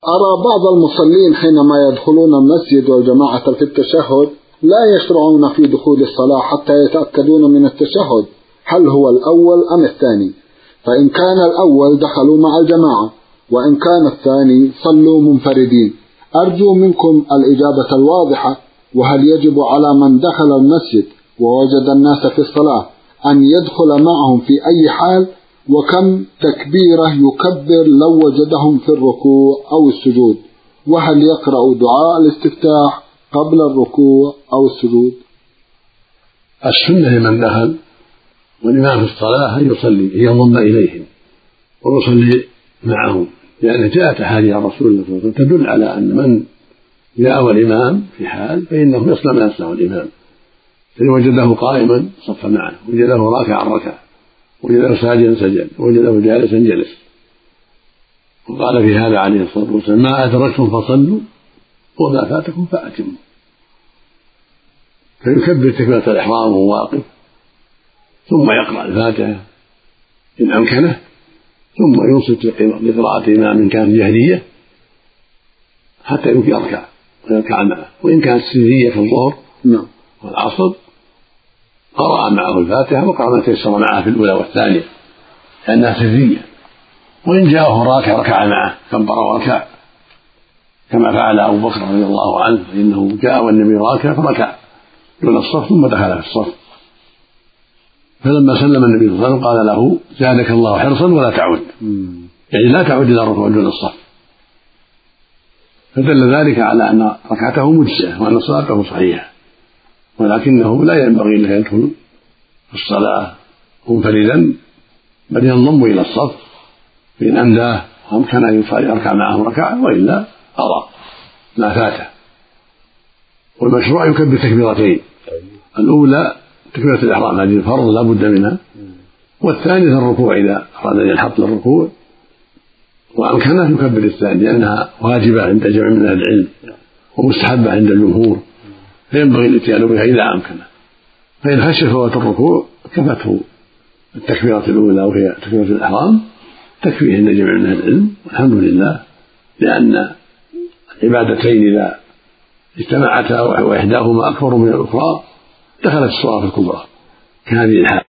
أرى بعض المصلين حينما يدخلون المسجد والجماعة في التشهد لا يشرعون في دخول الصلاة حتى يتأكدون من التشهد، هل هو الأول أم الثاني؟ فإن كان الأول دخلوا مع الجماعة، وإن كان الثاني صلوا منفردين. أرجو منكم الإجابة الواضحة، وهل يجب على من دخل المسجد ووجد الناس في الصلاة أن يدخل معهم في أي حال؟ وكم تكبيرة يكبر لو وجدهم في الركوع أو السجود؟ وهل يقرأ دعاء الاستفتاح قبل الركوع أو السجود؟ السنة لمن دخل والإمام في الصلاة أن يصلي ينضم إليهم ويصلي معهم، لأن جاءت أحاديث عن رسول الله صلى الله عليه وسلم تدل على أن من جاء والإمام في حال فإنه يصلى نفسه الإمام، فإن وجده قائما صف معه، وجده راكعا ركع، وجده ساجدا سجد، وجده جالسا جلس. وقال في هذا عليه الصلاة والسلام: ما أدركتم فصلوا وما فاتكم فأتموا. فيكبر تكبيرة الإحرام وهو واقف، ثم يقرأ الفاتحة إن أمكنه، ثم ينصت لقراءة الإمام إن كانت جهرية حتى يركع ويركع معه، وإن كانت سرية كالظهر والعصر قرأ معه الفاتحة وقرأ ما تيسر معه في الأولى والثانية لأنها سرية. وإن جاءه راكع ركع معه، كبر وركع كما فعل أبو بكر رضي الله عنه، فإنه جاء والنبي راكع فركع دون الصف ثم دخل في الصف، فلما سلم النبي صلى الله عليه وسلم قال له: زادك الله حرصا ولا تعود، يعني لا تعود إلى الركوع دون الصف. فدل ذلك على أن ركعته مجزئة وأن صلاته صحيحة، ولكنه لا ينبغي له يدخل في الصلاة منفردا، بل ينضم إلى الصف فإن أمداه وأمكن أن يركع معه ركعة، وإلا قضى ما فاته. والمشروع يكبر تكبيرتين: الأولى تكبيرة الإحرام، هذه الفرض لا بد منها، والثانية الركوع إذا أراد أن ينحط للركوع، وأمكنه يكبر الثانية لأنها واجبة عند جمع من أهل العلم ومستحبة عند الجمهور، فينبغي الاتيان بها إذا أمكنه. فإن خشي فوات الركوع كفته التكبيرة الأولى وهي تكبيرة الإحرام، تكفيه عند جمع من أهل العلم، والحمد لله، لأن العبادتين إذا اجتمعتا وإحداهما أكبر من الأخرى دخلت الصلاة الكبرى كهذه الحال.